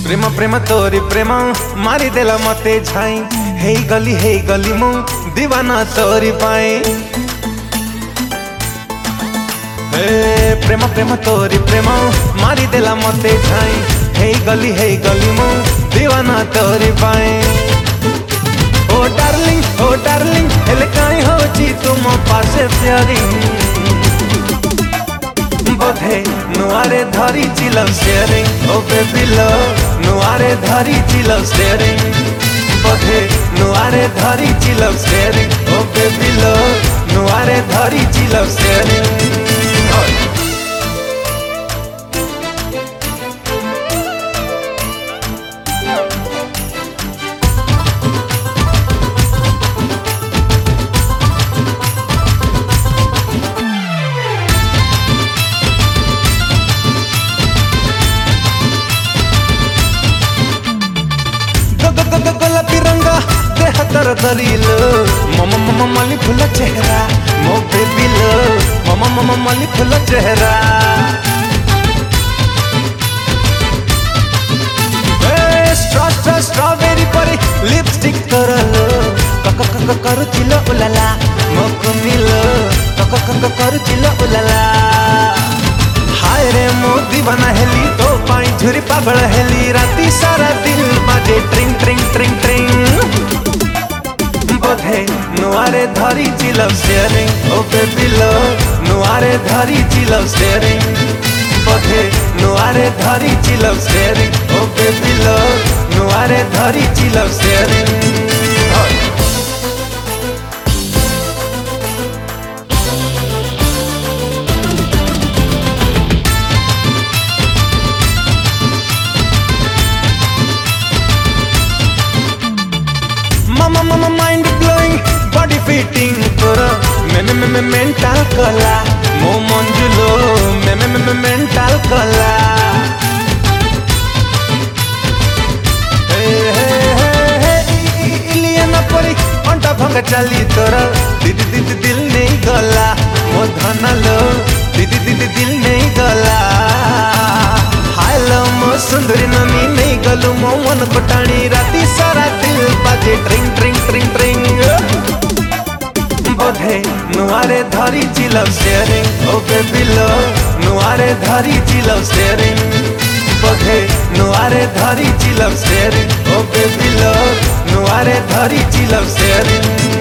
प्रेम प्रेम तोरी प्रेम मारी देला मते छाई हे गली मु दीवाना तोरी पाए। हे प्रेम प्रेम तोरी प्रेम मारी देला मते छाई हे गली मु दीवाना तोरी पाए। ओ डार्लिंग हेले काई होची तुम पासे प्यारी बोधे नुआरे धरी चिलव शेयरिंग ओ बेबी लव नुआरे धरी चिलव शेयरिंग बोधे नुआरे धरी चिलव शेयरिंग ओ बेबी लव नुआरे धरी चिलव शेयरिंग। गोलापी रंगा देह तर दरीलो मम मली फुल चेहरा मो बेबी लो मम मली फुल चेहरा। स्ट्रॉबेरी परी लिपस्टिक करलो करुचिलो उलाला मो कुमिलो करुचिलो उलाला। हाय रे मो दीवाना हेली तो पाई झुरी पागल हेली राती सारा दिल बाजे ट्रिंग ट्रिंग ट्रिंग ट्रिंग बोधे नुआरे धरी चिलव शेयरिंग ओ बेबी लव नुआरे धरी चिलव शेयरिंग बोधे नुआरे धरी चिलव शेयरिंग ओ बेबी लव नुआरे धरी चिलव sharing. Mama mind blowing body fitting koro me mental kala mo manjulo me mental kala। Ileana परी अंटा भंग चली तोरा दीदी दिल नहीं गला मो धनलो दीदी दिल नहीं गला। हाय लो मो सुंदरी नमी नहीं गलू मो मन पटाणी राती सारा दिल बाजे ट्रिंग ट्रिंग ट्रिंग ट्रिंग बोधे नुआरे धरी चिलव शेयरिंग ओ बेबी लव नुआरे धरी चिलव शेयरिंग बोधे नुआरे धरी चिलव शेयरिंग ओ बेबी लव नुआरे धरी चिलव शेयरिंग।